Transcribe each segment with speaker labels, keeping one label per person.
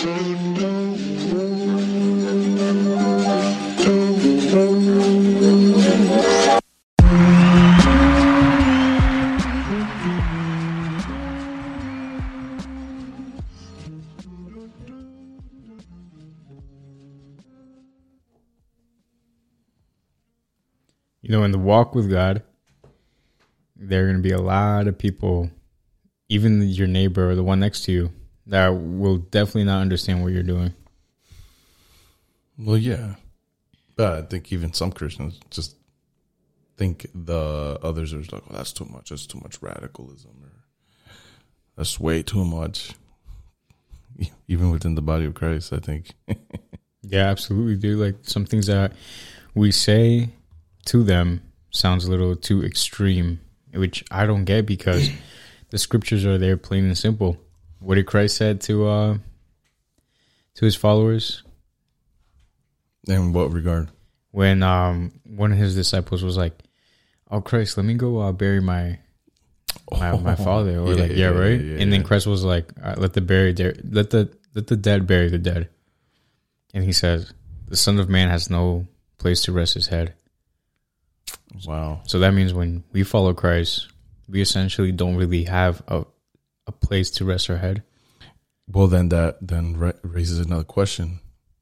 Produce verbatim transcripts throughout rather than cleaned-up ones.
Speaker 1: You know, in the walk with God, there are going to be a lot of people, even your neighbor or the one next to you, that will definitely not understand what you're doing.
Speaker 2: Well, yeah. But I think even some Christians just think the others are like, well, that's too much. That's too much radicalism. Or that's way too much. Even within the body of Christ, I think.
Speaker 1: Yeah, absolutely, dude. Like some things that we say to them sounds a little too extreme, which I don't get because the scriptures are there plain and simple. What did Christ said to uh to his followers?
Speaker 2: In what regard?
Speaker 1: When um one of his disciples was like, "Oh Christ, let me go uh, bury my my, my father," or
Speaker 2: yeah,
Speaker 1: like, "Yeah,
Speaker 2: yeah,
Speaker 1: right."
Speaker 2: yeah, yeah,
Speaker 1: and then
Speaker 2: yeah.
Speaker 1: Christ was like, uh, "Let the bury der- let the let the dead bury the dead," and he says, "The Son of Man has no place to rest his head."
Speaker 2: Wow.
Speaker 1: So that means when we follow Christ, we essentially don't really have a a place to rest our head.
Speaker 2: Well, then that then ra- raises another question.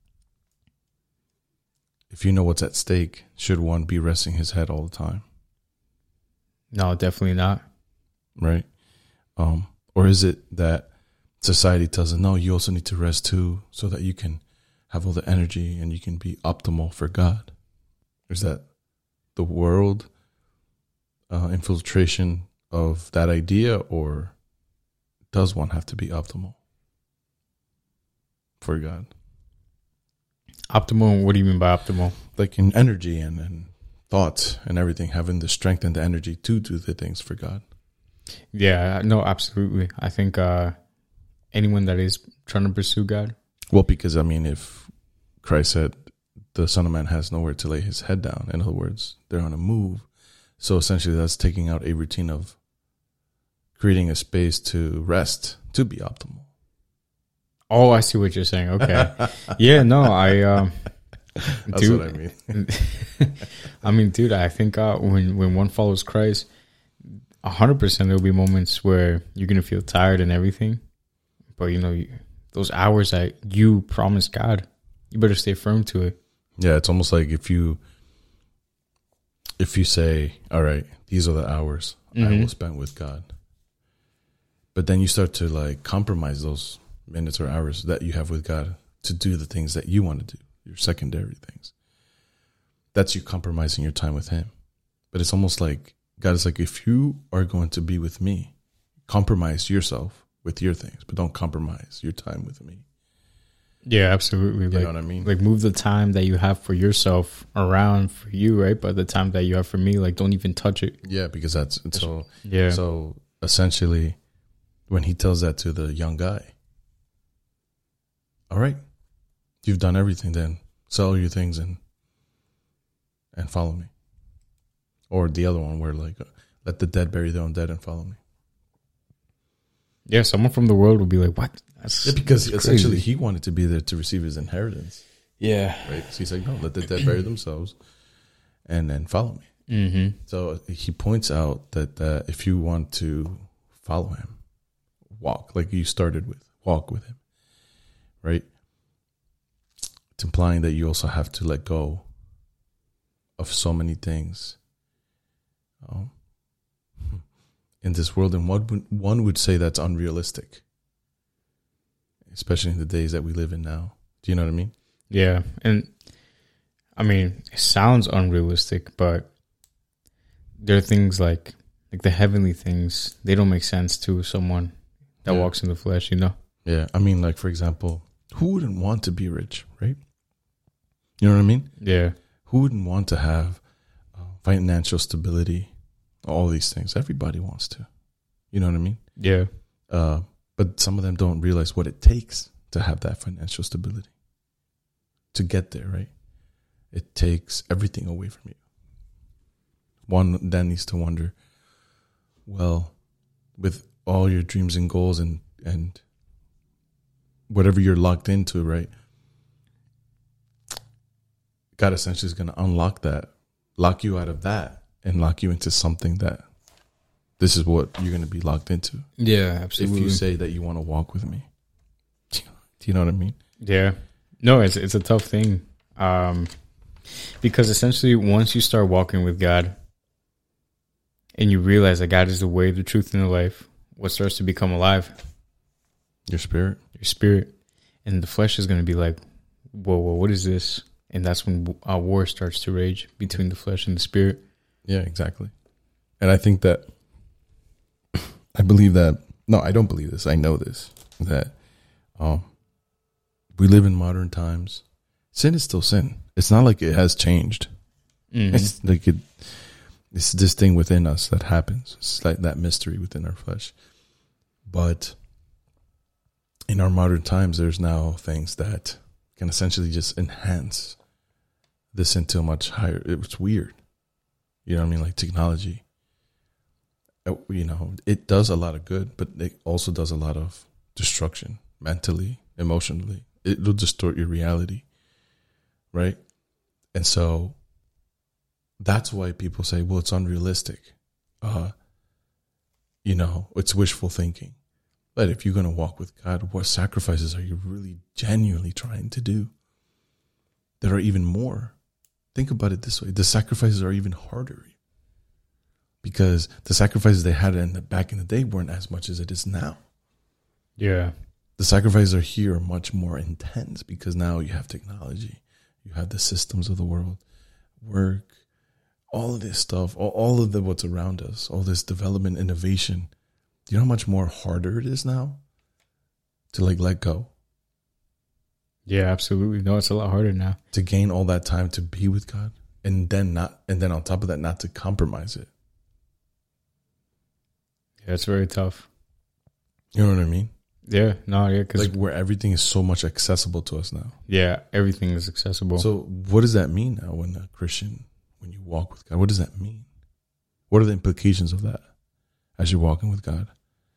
Speaker 2: If you know what's at stake, should one be resting his head all the time?
Speaker 1: No, definitely not.
Speaker 2: Right? Um, or is it that society tells us, no, you also need to rest too so that you can have all the energy and you can be optimal for God? Is that the world uh, infiltration of that idea, or does one have to be optimal for God?
Speaker 1: Optimal, what do you mean by optimal?
Speaker 2: Like in energy and, and thoughts and everything, having the strength and the energy to do the things for God.
Speaker 1: Yeah, no, absolutely. I think uh, anyone that is trying to pursue God.
Speaker 2: Well, because, I mean, if Christ said the Son of Man has nowhere to lay his head down, in other words, they're on a move. So essentially that's taking out a routine of creating a space to rest, to be optimal.
Speaker 1: Oh, I see what you're saying. Okay. Yeah, no, I... Um,
Speaker 2: That's
Speaker 1: dude,
Speaker 2: what I mean.
Speaker 1: I mean, dude, I think uh, when, when one follows Christ, one hundred percent there'll be moments where you're going to feel tired and everything. But, you know, you, those hours that you promised God, you better stay firm to it.
Speaker 2: Yeah, it's almost like if you if you say, all right, these are the hours mm-hmm. I will spend with God. But then you start to like compromise those minutes or hours that you have with God to do the things that you want to do, your secondary things. That's you compromising your time with him. But it's almost like God is like, if you are going to be with me, compromise yourself with your things, but don't compromise your time with me.
Speaker 1: Yeah, absolutely.
Speaker 2: You
Speaker 1: like,
Speaker 2: know what I mean?
Speaker 1: Like move the time that you have for yourself around for you, right? But the time that you have for me, like don't even touch it.
Speaker 2: Yeah, because that's so.
Speaker 1: Yeah.
Speaker 2: So essentially, when he tells that to the young guy, all right, you've done everything. Then sell your things and and follow me. Or the other one where like, let the dead bury their own dead and follow me.
Speaker 1: Yeah, someone from the world would be like, "What?"
Speaker 2: That's, yeah, because that's essentially crazy. He wanted to be there to receive his inheritance.
Speaker 1: Yeah,
Speaker 2: right. So he's like, "No, let the dead bury themselves, and then follow me."
Speaker 1: Mm-hmm.
Speaker 2: So he points out that uh, if you want to follow him, walk like you started with, walk with him, right? It's implying that you also have to let go of so many things. Um, in this world, and one would, one would say that's unrealistic, especially in the days that we live in now. Do you know what I mean?
Speaker 1: Yeah, and I mean, it sounds unrealistic, but there are things like like the heavenly things. They don't make sense to someone that yeah. walks in the flesh, you know?
Speaker 2: Yeah, I mean, like, for example, who wouldn't want to be rich, right? You know what I mean?
Speaker 1: Yeah.
Speaker 2: Who wouldn't want to have uh, financial stability? All these things. Everybody wants to. You know what I mean?
Speaker 1: Yeah.
Speaker 2: Uh, but some of them don't realize what it takes to have that financial stability. To get there, right? It takes everything away from you. One then needs to wonder, well, with all your dreams and goals and, and whatever you're locked into, right? God essentially is going to unlock that, lock you out of that, and lock you into something that this is what you're going to be locked into.
Speaker 1: Yeah, absolutely.
Speaker 2: If you say that you want to walk with me. Do you know what I mean?
Speaker 1: Yeah. No, it's it's a tough thing. Um, because essentially once you start walking with God and you realize that God is the way, the truth, and the life, what starts to become alive?
Speaker 2: Your spirit.
Speaker 1: Your spirit. And the flesh is going to be like, whoa, whoa, what is this? And that's when our war starts to rage between the flesh and the spirit.
Speaker 2: Yeah, exactly. And I think that, I believe that, no, I don't believe this. I know this, that um, we live in modern times. Sin is still sin. It's not like it has changed. Mm-hmm. It's like it, it's this thing within us that happens. It's like that mystery within our flesh. But in our modern times, there's now things that can essentially just enhance this into a much higher. It's weird. You know what I mean? Like technology. You know, it does a lot of good, but it also does a lot of destruction mentally, emotionally. It'll distort your reality. Right? And so that's why people say, well, it's unrealistic. Uh, you know, it's wishful thinking. But if you're going to walk with God, what sacrifices are you really genuinely trying to do that are even more? Think about it this way. The sacrifices are even harder because the sacrifices they had in the back in the day weren't as much as it is now.
Speaker 1: Yeah.
Speaker 2: The sacrifices are here are much more intense because now you have technology. You have the systems of the world, work, all of this stuff, all, all of the what's around us, all this development, innovation. Do you know how much more harder it is now to like let go?
Speaker 1: Yeah, absolutely. No, it's a lot harder now.
Speaker 2: To gain all that time to be with God and then not, and then on top of that, not to compromise it.
Speaker 1: Yeah, it's very tough.
Speaker 2: You know what I mean?
Speaker 1: Yeah, no, yeah, because
Speaker 2: like where everything is so much accessible to us now.
Speaker 1: Yeah, everything is accessible.
Speaker 2: So what does that mean now when a Christian, when you walk with God, what does that mean? What are the implications of that as you're walking with God?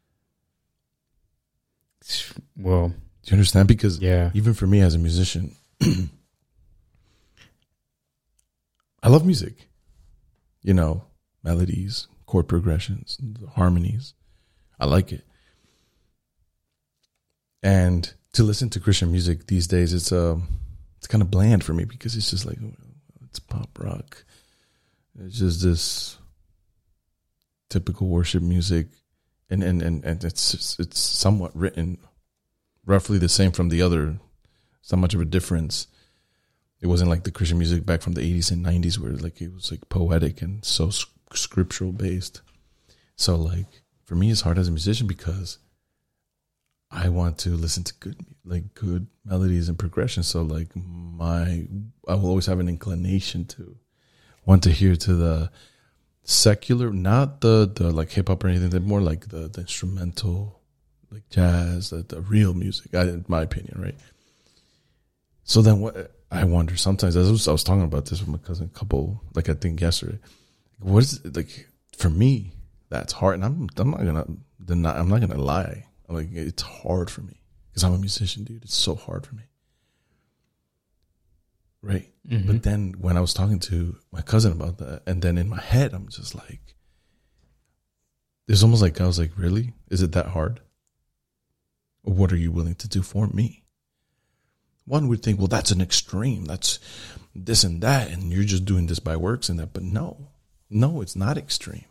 Speaker 1: Well,
Speaker 2: do you understand? Because
Speaker 1: yeah. even
Speaker 2: for me as a musician, I love music, you know, melodies, chord progressions, harmonies. I like it. And to listen to Christian music these days, it's uh, it's kind of bland for me because it's just like, it's pop rock. It's just this typical worship music. And, and, and, and it's it's somewhat written roughly the same from the other. It's not much of a difference. It wasn't like the Christian music back from the eighties and nineties where like it was like poetic and so scriptural based. So like for me, it's hard as a musician because I want to listen to good, like good melodies and progression. So like my, I will always have an inclination to want to hear to the secular, not the, the like hip hop or anything, but more like the, the instrumental, like jazz, the, the real music, I, in my opinion. Right. So then what I wonder sometimes, I was, I was talking about this with my cousin a couple, like I think yesterday, what is it, like for me, that's hard. And I'm, I'm not gonna deny, I'm not gonna lie. Like it's hard for me because I'm a musician, dude. It's so hard for me. Right. Mm-hmm. But then when I was talking to my cousin about that, and then in my head, I'm just like, it's almost like I was like, really? Is it that hard? Or what are you willing to do for me? One would think, well, that's an extreme. That's this and that. And you're just doing this by works and that. But no, no, it's not extreme.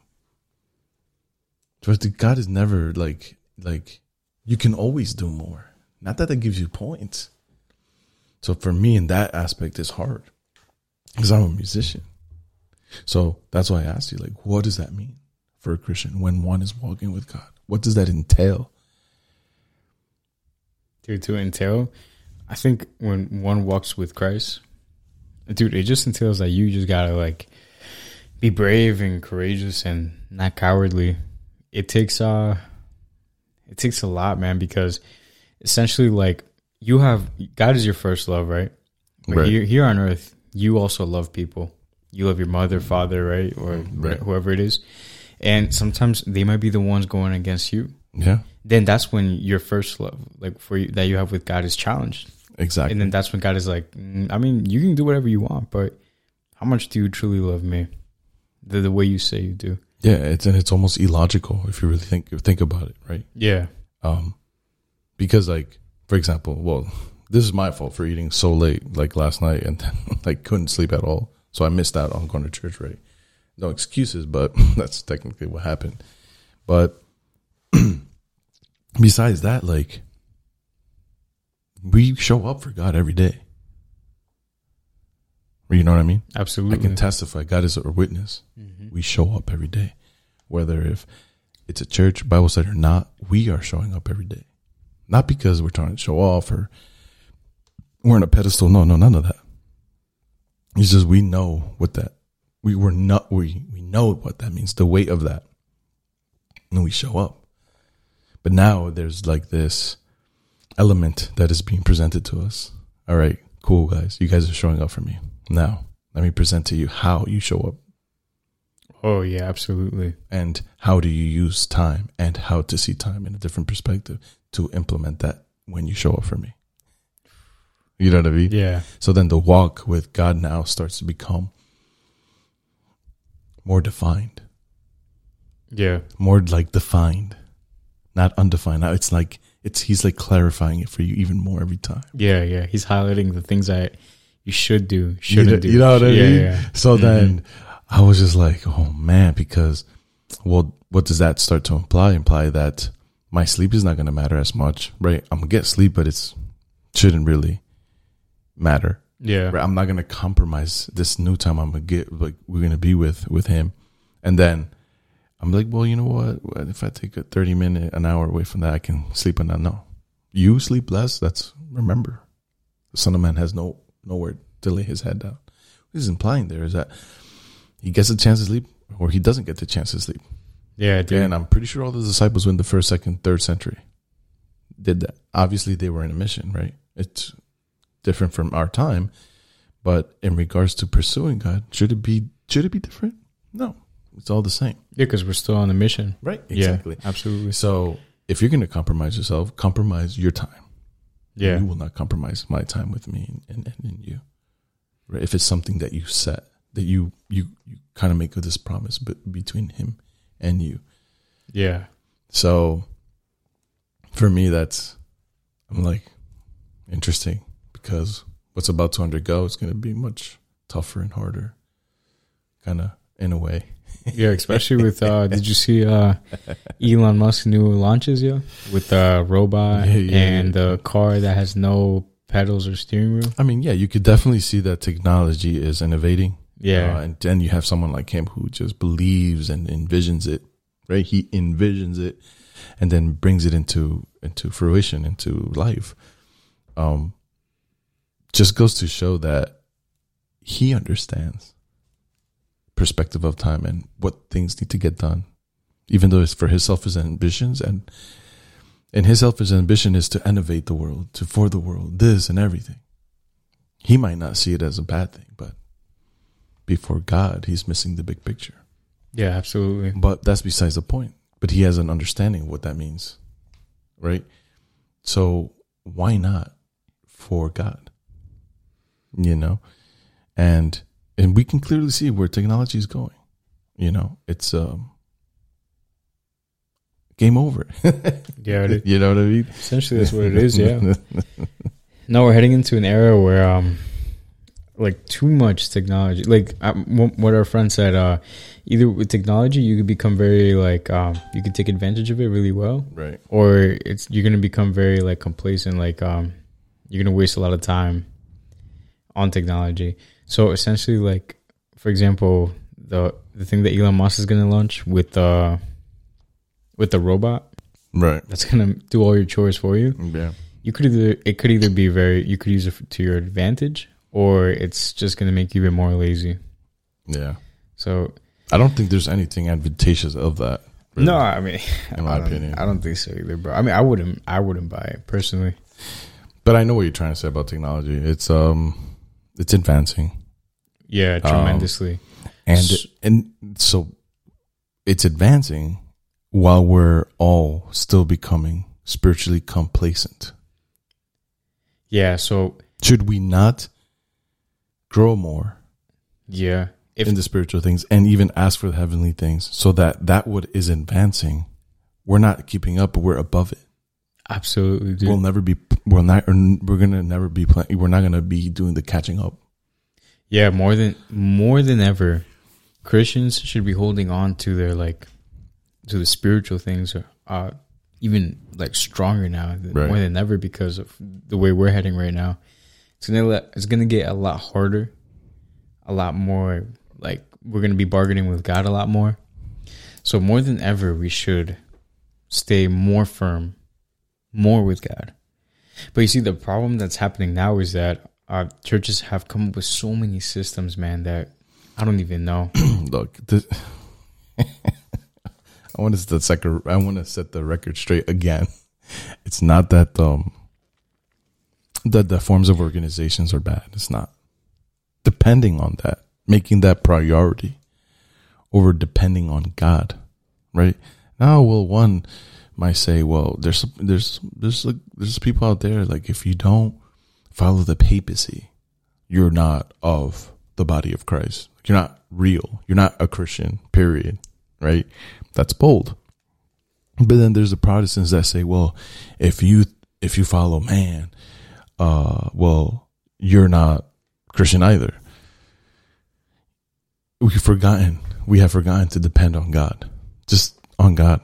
Speaker 2: But God is never like, like, you can always do more. Not that that gives you points. So for me in that aspect, it's hard because I'm a musician. So that's why I asked you, like, what does that mean for a Christian when one is walking with God? What does that entail?
Speaker 1: Dude, to entail, I think when one walks with Christ, dude, it just entails that you just gotta like be brave and courageous and not cowardly. It takes uh It takes a lot, man, because essentially, like, you have, God is your first love, right? Like right. Here, here on earth, you also love people. You love your mother, father, right? Or right. whoever it is. And sometimes they might be the ones going against you.
Speaker 2: Yeah.
Speaker 1: then that's when your first love, like for you, that you have with God, is challenged.
Speaker 2: Exactly.
Speaker 1: And then that's when God is like, mm, I mean, you can do whatever you want, but how much do you truly love me? The the way you say you do.
Speaker 2: Yeah, it's and it's almost illogical if you really think think about it, right?
Speaker 1: Yeah.
Speaker 2: Um, because like, for example, well, this is my fault for eating so late, like last night, and then, like couldn't sleep at all, so I missed out on going to church. Right? No excuses, but that's technically what happened. But besides that, like, we show up for God every day. You know what I mean?
Speaker 1: Absolutely.
Speaker 2: I can testify. God is our witness. Mm-hmm. We show up every day. Whether if it's a church, Bible study or not, we are showing up every day. Not because we're trying to show off or we're on a pedestal. No, no, none of that. It's just we know what that, we were not, we, we know what that means, the weight of that. And we show up. But now there's like this element that is being presented to us. All right, cool, guys. You guys are showing up for me. Now, let me present to you how you show up.
Speaker 1: Oh, yeah, absolutely.
Speaker 2: And how do you use time and how to see time in a different perspective to implement that when you show up for me. You know what I mean?
Speaker 1: Yeah.
Speaker 2: So then the walk with God now starts to become more defined.
Speaker 1: Yeah.
Speaker 2: More like defined, not undefined. Now it's like, it's he's like clarifying it for you even more every time.
Speaker 1: Yeah, yeah. He's highlighting the things that you should do, shouldn't
Speaker 2: you know,
Speaker 1: do.
Speaker 2: You know what I
Speaker 1: yeah,
Speaker 2: mean?
Speaker 1: Yeah.
Speaker 2: So
Speaker 1: mm-hmm.
Speaker 2: then I was just like, oh man, because, well, what does that start to imply? Imply that my sleep is not going to matter as much, right? I'm going to get sleep, but it's shouldn't really matter.
Speaker 1: Yeah.
Speaker 2: Right? I'm not going to compromise this new time I'm going to get, like we're going to be with, with him. And then I'm like, well, you know what? If I take a thirty minute, an hour away from that, I can sleep on that. No, you sleep less. That's, remember, the Son of Man has no nowhere to lay his head down. What he's implying there is that he gets a chance to sleep or he doesn't get the chance to sleep.
Speaker 1: Yeah, dude.
Speaker 2: And I'm pretty sure all the disciples in the first, second, third century did that. Obviously, they were in a mission, right? It's different from our time. But in regards to pursuing God, should it be should it be different? No. It's all the same.
Speaker 1: Yeah, because we're still on a mission.
Speaker 2: Right. Exactly.
Speaker 1: Yeah, absolutely.
Speaker 2: So if you're going to compromise yourself, compromise your time.
Speaker 1: Yeah.
Speaker 2: You will not compromise my time with me and, and, and you. Right? If it's something that you set, that you, you, you kind of make this promise but between him and you.
Speaker 1: Yeah.
Speaker 2: So for me, that's, I'm like, interesting because what's about to undergo is going to be much tougher and harder, kind of in a way.
Speaker 1: Yeah, especially with, uh, did you see uh, Elon Musk's new launches, yeah? With the robot
Speaker 2: yeah, yeah,
Speaker 1: and
Speaker 2: yeah.
Speaker 1: the car that has no pedals or steering wheel?
Speaker 2: I mean, yeah, you could definitely see that technology is innovating.
Speaker 1: Yeah.
Speaker 2: Uh, and then you have someone like him who just believes and envisions it, right? He envisions it and then brings it into into fruition, into life. Um, just goes to show that he understands perspective of time and what things need to get done, even though it's for his selfish ambitions, and and his selfish ambition is to innovate the world, to for the world, this and everything. He might not see it as a bad thing, but before God, he's missing the big picture.
Speaker 1: Yeah, absolutely.
Speaker 2: But that's besides the point. But he has an understanding of what that means, right? So why not for God? You know, and and we can clearly see where technology is going. You know, it's um, game over.
Speaker 1: Yeah, it,
Speaker 2: you know what I mean.
Speaker 1: Essentially, that's what it is. Yeah. No, we're heading into an era where um, like too much technology. Like um, what our friend said, uh, either with technology you could become very like um, you could take advantage of it really well,
Speaker 2: right?
Speaker 1: Or it's you're gonna become very like complacent. Like um, you're gonna waste a lot of time on technology. So essentially, like for example, the the thing that Elon Musk is gonna launch with uh with the robot,
Speaker 2: right?
Speaker 1: That's gonna do all your chores for you.
Speaker 2: Yeah.
Speaker 1: You could either it could either be very you could use it to your advantage, or it's just gonna make you even more lazy.
Speaker 2: Yeah.
Speaker 1: So
Speaker 2: I don't think there's anything advantageous of that. Really,
Speaker 1: no, I mean,
Speaker 2: in my
Speaker 1: I
Speaker 2: opinion,
Speaker 1: I don't think so either, bro. I mean, I wouldn't, I wouldn't buy it personally.
Speaker 2: But I know what you're trying to say about technology. It's um, it's advancing.
Speaker 1: Yeah, tremendously.
Speaker 2: Um, and and so it's advancing while we're all still becoming spiritually complacent.
Speaker 1: Yeah, so
Speaker 2: should we not grow more?
Speaker 1: Yeah.
Speaker 2: If, in the spiritual things, and even ask for the heavenly things, so that that what is advancing, we're not keeping up, but we're above it.
Speaker 1: Absolutely, dude.
Speaker 2: We'll never be. We're not. We're gonna never be playing. We're not gonna be doing the catching up.
Speaker 1: Yeah, more than more than ever, Christians should be holding on to their like to the spiritual things, uh, even like stronger now, right. more than ever, because of the way we're heading right now. It's gonna let, it's gonna get a lot harder, a lot more. Like, we're going to be bargaining with God a lot more. So more than ever, we should stay more firm, more with God. But you see, the problem that's happening now is that our churches have come up with so many systems, man, that I don't even know.
Speaker 2: Look, this, I want to set the second, I want to set the record straight again. It's not that um that the forms of organizations are bad. It's not. Depending on that. Making that priority over depending on God, right? Now, well, one might say, well, there's there's there's there's people out there, like, if you don't follow the papacy, you're not of the body of Christ. You're not real. You're not a Christian, period, right? That's bold. But then there's the Protestants that say, well, if you if you follow man, uh, well, you're not Christian either. We've forgotten, we have forgotten to depend on God. Just on God.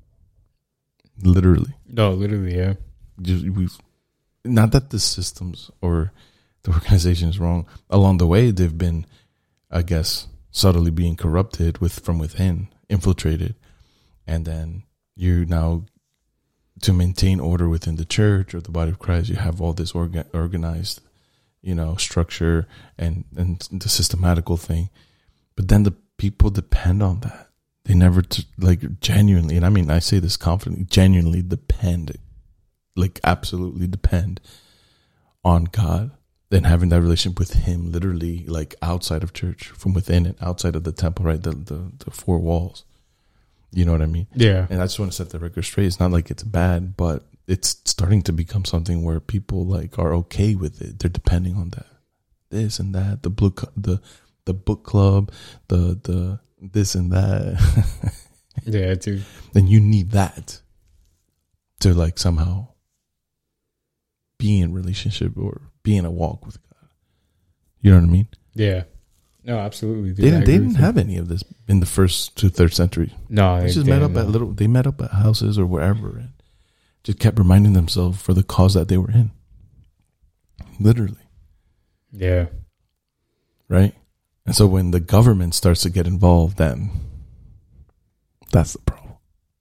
Speaker 2: Literally.
Speaker 1: No, literally, yeah.
Speaker 2: We, not that the systems or the organization is wrong. Along the way, they've been, I guess, subtly being corrupted with from within, infiltrated. And then you now, to maintain order within the church or the body of Christ, you have all this orga- organized, you know, structure and, and the systematical thing. But then the people depend on that. They never, t- like, genuinely, and I mean, I say this confidently, genuinely depend, like, absolutely depend on God and having that relationship with Him, literally, like, outside of church, from within and outside of the temple, right? The, the, the four walls. You know what I mean?
Speaker 1: Yeah.
Speaker 2: And I just want to set the record straight. It's not like it's bad, but it's starting to become something where people, like, are okay with it. They're depending on that. This and that, the blue, the, the book club, the the this and that.
Speaker 1: Yeah, dude.
Speaker 2: Then you need that to, like, somehow be in relationship or be in a walk with God. You know what I mean?
Speaker 1: Yeah. No, absolutely. Dude.
Speaker 2: They didn't. They didn't have any of this in the first to third century.
Speaker 1: No,
Speaker 2: they just met up at little. They met up at houses or wherever, and just kept reminding themselves for the cause that they were in. Literally.
Speaker 1: Yeah.
Speaker 2: Right. And so when the government starts to get involved, then that's the problem.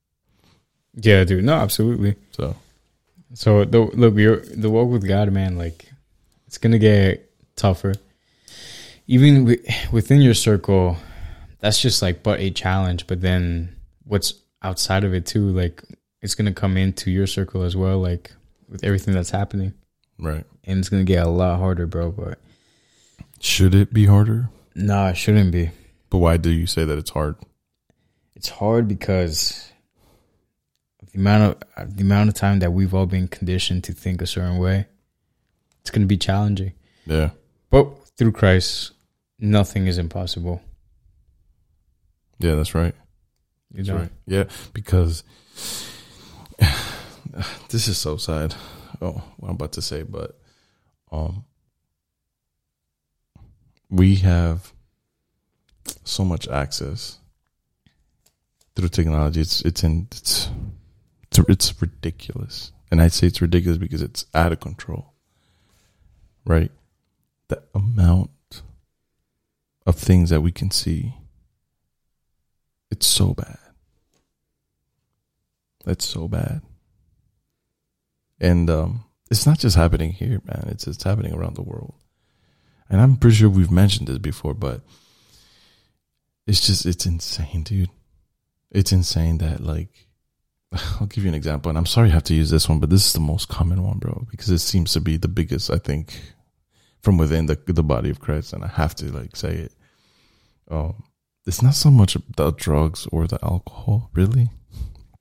Speaker 1: Yeah, dude. No, absolutely.
Speaker 2: So,
Speaker 1: so the, look, we're, the walk with God, man, like, it's going to get tougher. Even w- within your circle, that's just like but a challenge. But then what's outside of it too, like, it's going to come into your circle as well, like, with everything that's happening.
Speaker 2: Right.
Speaker 1: And it's going to get a lot harder, bro. But
Speaker 2: should it be harder?
Speaker 1: No, it shouldn't be.
Speaker 2: But why do you say that it's hard?
Speaker 1: It's hard because of the amount of the amount of time that we've all been conditioned to think a certain way. It's going to be challenging.
Speaker 2: Yeah.
Speaker 1: But through Christ, nothing is impossible.
Speaker 2: Yeah, that's right.
Speaker 1: You
Speaker 2: That's
Speaker 1: know?
Speaker 2: right. Yeah, because this is so sad. Oh, what I'm about to say, but um, we have so much access through technology. It's it's in it's it's, it's ridiculous, and I'd say it's ridiculous because it's out of control. Right, the amount of things that we can see, it's so bad. It's so bad. And um, it's not just happening here, man. It's it's happening around the world. And I'm pretty sure we've mentioned this before, but it's just, it's insane, dude. It's insane that, like, I'll give you an example. And I'm sorry I have to use this one, but this is the most common one, bro, because it seems to be the biggest, I think, from within the the body of Christ. And I have to, like, say it. Um, it's not so much the drugs or the alcohol, really.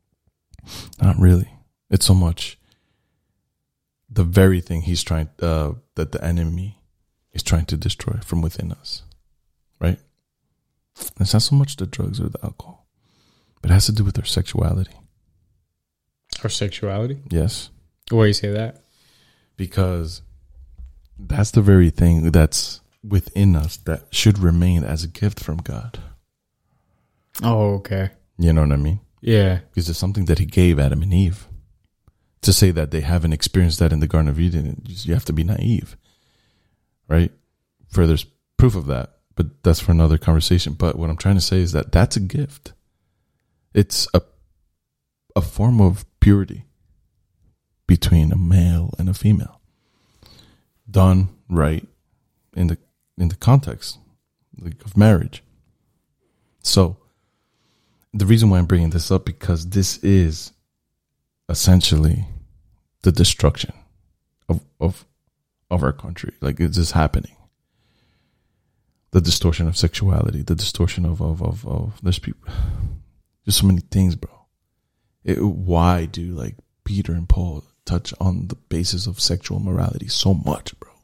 Speaker 2: Not really. It's so much the very thing he's trying, uh, that the enemy is trying to destroy from within us, right? It's not so much the drugs or the alcohol, but it has to do with our sexuality.
Speaker 1: Our sexuality?
Speaker 2: Yes.
Speaker 1: Why do you say that?
Speaker 2: Because that's the very thing that's within us that should remain as a gift from God.
Speaker 1: Oh, okay.
Speaker 2: You know what I mean?
Speaker 1: Yeah.
Speaker 2: Because it's something that he gave Adam and Eve. To say that they haven't experienced that in the Garden of Eden, you have to be naive, right? For there's proof of that, but that's for another conversation. But what I'm trying to say is that that's a gift. It's a a form of purity between a male and a female, done right in the in the context like of marriage. So the reason why I'm bringing this up, because this is essentially the destruction of of of our country. Like, it's just happening. The distortion of sexuality, the distortion of of of, of there's people, there's so many things, bro. It, why do like Peter and Paul touch on the basis of sexual morality so much, bro?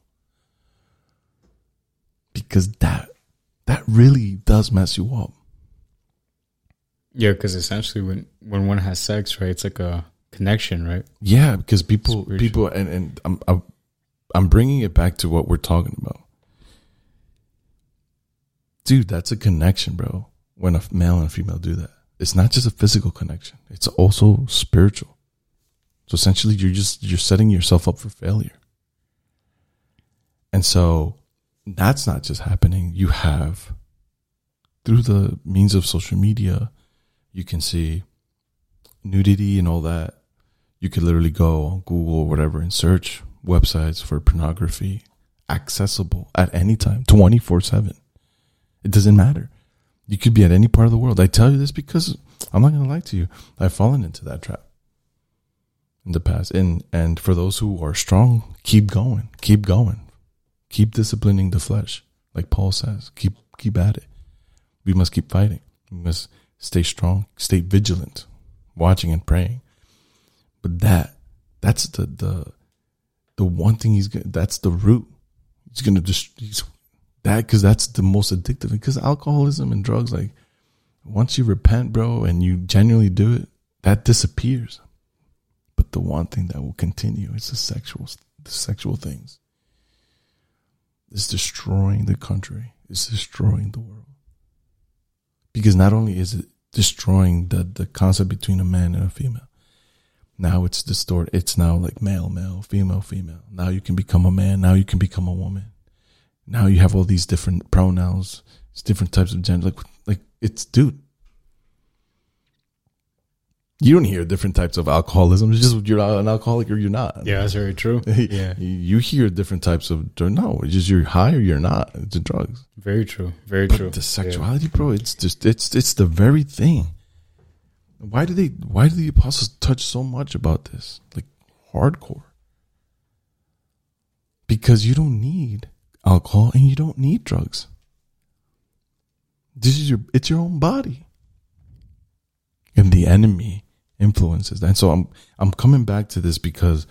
Speaker 2: Because that that really does mess you up.
Speaker 1: Yeah, because essentially when, when one has sex, right, it's like a connection, right?
Speaker 2: Yeah, because people,
Speaker 1: Spiritual.
Speaker 2: people, and, and I'm, I'm, I'm bringing it back to what we're talking about. Dude, that's a connection, bro. When a male and a female do that, it's not just a physical connection; it's also spiritual. So essentially, you're just you're setting yourself up for failure. And so that's not just happening. You have, through the means of social media, you can see nudity and all that. You could literally go on Google or whatever and search websites for pornography, accessible at any time, twenty-four seven. It doesn't matter. You could be at any part of the world. I tell you this because I'm not going to lie to you. I've fallen into that trap in the past. And, and for those who are strong, keep going, keep going, keep disciplining the flesh. Like Paul says, keep, keep at it. We must keep fighting. We must stay strong, stay vigilant, watching and praying. But that, that's the, the, the one thing he's going to, that's the root. He's going to just, he's, that, because that's the most addictive. Because alcoholism and drugs, like, once you repent, bro, and you genuinely do it, that disappears. But the one thing that will continue is the sexual, the sexual things. It's destroying the country. It's destroying the world. Because not only is it destroying the, the concept between a man and a female, now it's distorted. It's now like male, male, female, female. Now you can become a man. Now you can become a woman. Now you have all these different pronouns. It's different types of gender. Like, like it's, dude. You don't hear different types of alcoholism. It's just you're an alcoholic or you're not.
Speaker 1: Yeah, that's very true. Yeah.
Speaker 2: You hear different types of, no, it's just you're high or you're not. It's the drugs.
Speaker 1: Very true. Very
Speaker 2: but
Speaker 1: true.
Speaker 2: The sexuality, yeah. Bro, it's just, it's, it's the very thing. Why do they, why do the apostles touch so much about this? Like hardcore. Because you don't need alcohol and you don't need drugs. This is your, it's your own body. And the enemy influences that. And so I'm, I'm coming back to this because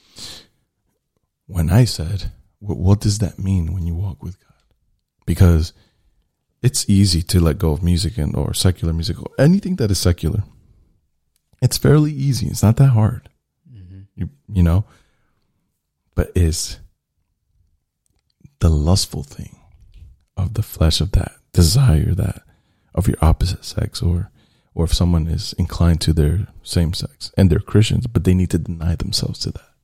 Speaker 2: when I said, what, what does that mean when you walk with God? Because it's easy to let go of music and or secular music or anything that is secular. It's fairly easy. It's not that hard. Mm-hmm. You, you know, but is the lustful thing of the flesh, of that desire, that of your opposite sex, or or if someone is inclined to their same sex and they're Christians, but they need to deny themselves to that.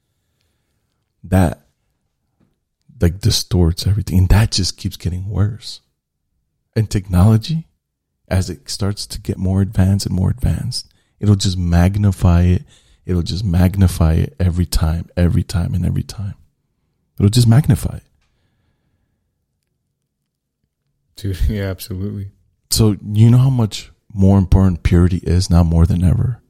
Speaker 2: That like distorts everything, and that just keeps getting worse. And technology, as it starts to get more advanced and more advanced, it'll just magnify it. It'll just magnify it every time, every time, and every time. It'll just magnify it.
Speaker 1: Dude, yeah, absolutely.
Speaker 2: So you know how much more important purity is now more than ever?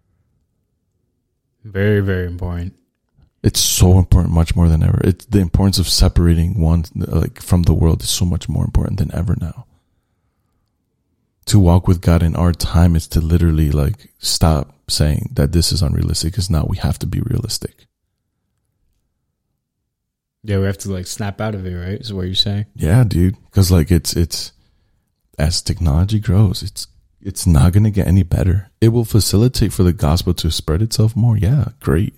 Speaker 1: Very, very important.
Speaker 2: It's so important, much more than ever. It's the importance of separating one like from the world is so much more important than ever now. to walk with God in our time is to literally like stop saying that this is unrealistic, because now we have to be realistic.
Speaker 1: Yeah, we have to like snap out of it, right? Is what you're saying?
Speaker 2: Yeah, dude. Because like it's it's as technology grows, it's it's not gonna get any better. It will facilitate for the gospel to spread itself more. Yeah, great.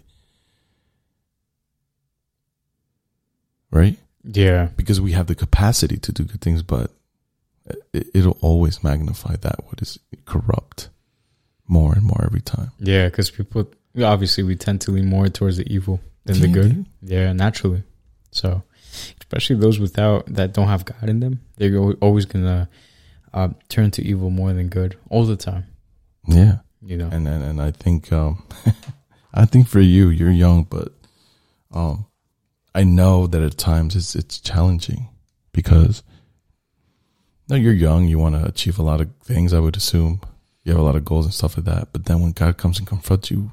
Speaker 2: Right?
Speaker 1: Yeah.
Speaker 2: Because we have the capacity to do good things, but it, it'll always magnify that what is corrupt more and more every time.
Speaker 1: Yeah, because people, obviously we tend to lean more towards the evil than yeah, the good. Dude. Yeah, naturally. So, especially those without, that don't have God in them, they're always going to uh, turn to evil more than good all the time.
Speaker 2: Yeah.
Speaker 1: You know?
Speaker 2: And and, and I think, um, I think for you, you're young, but um, I know that at times it's it's challenging because no, you're young, you want to achieve a lot of things, I would assume. You have a lot of goals and stuff like that. But then when God comes and confronts you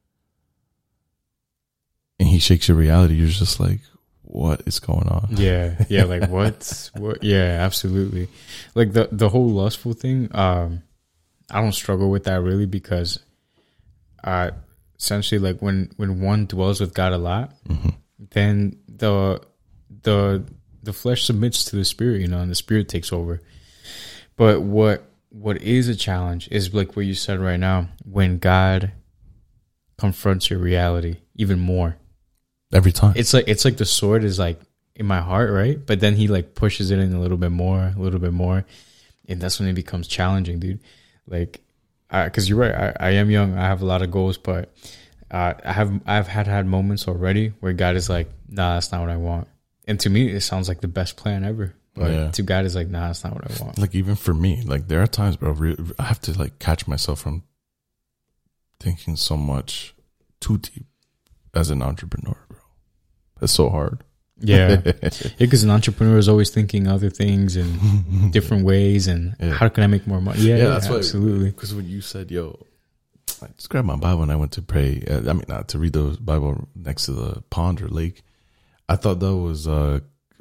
Speaker 2: and he shakes your reality, you're just like, what is going on?
Speaker 1: Yeah. Yeah. Like what? what? Yeah, absolutely. Like the, the whole lustful thing. Um, I don't struggle with that really because, uh, essentially like when, when one dwells with God a lot, mm-hmm. then the, the, the flesh submits to the spirit, you know, and the spirit takes over. But what, what is a challenge is like what you said right now, when God confronts your reality even more.
Speaker 2: Every time.
Speaker 1: It's like it's like the sword is like in my heart, right? But then he like pushes it in a little bit more, a little bit more, and that's when it becomes challenging, dude. Like, because you're right, I, I am young, I have a lot of goals, but uh, I have I've had had moments already where God is like, nah, that's not what I want, and to me it sounds like the best plan ever. But yeah. to God is like, nah, that's not what I want.
Speaker 2: Like even for me, like there are times, bro, I have to like catch myself from thinking so much too deep as an entrepreneur, bro. That's so hard.
Speaker 1: Yeah, because yeah, an entrepreneur is always thinking other things and different ways and yeah. how can I make more money? Yeah, yeah, that's absolutely.
Speaker 2: Because when you said, "Yo," I just grabbed my Bible and I went to pray. Uh, I mean, not to read the Bible next to the pond or lake. I thought that was uh,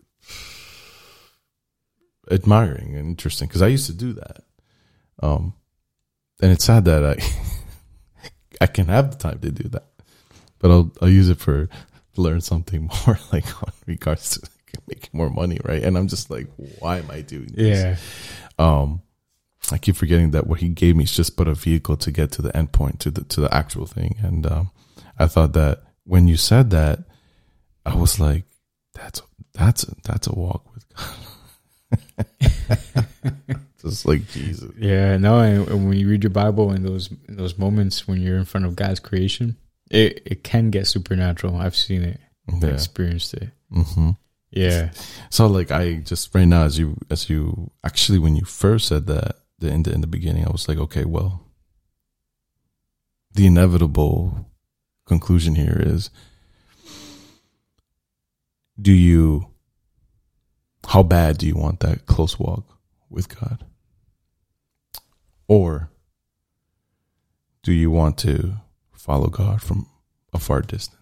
Speaker 2: admiring and interesting because I used to do that. Um, and it's sad that I I can have the time to do that, but I'll I'll use it for. Learn something more like on regards to making more money, right? And I'm just like, why am I doing this?
Speaker 1: Yeah.
Speaker 2: Um, I keep forgetting that what he gave me is just but a vehicle to get to the end point, to the to the actual thing. And um, I thought that when you said that, I was like, that's that's a, that's a walk with God. Just like Jesus.
Speaker 1: Yeah, no. And, and when you read your Bible in those in those moments when you're in front of God's creation. It it can get supernatural. I've seen it. Yeah. I've experienced it.
Speaker 2: Mm-hmm.
Speaker 1: Yeah.
Speaker 2: So like I just right now as you as you actually when you first said that the in the in the beginning I was like, okay, well, the inevitable conclusion here is, do you how bad do you want that close walk with God? Or do you want to follow God from a far distance?